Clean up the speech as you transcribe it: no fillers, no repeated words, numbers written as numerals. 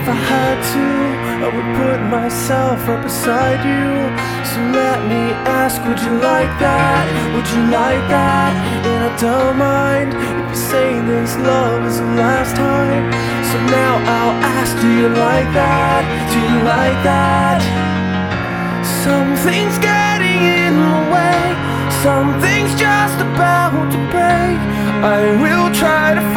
I had to, I would put myself right beside you. So let me ask, would you like that? Would you like that? And I don't mind if you say this love is the last time. So now I'll ask, do you like that? Do you like that? Something's getting in the way, something's just about to break. I will try to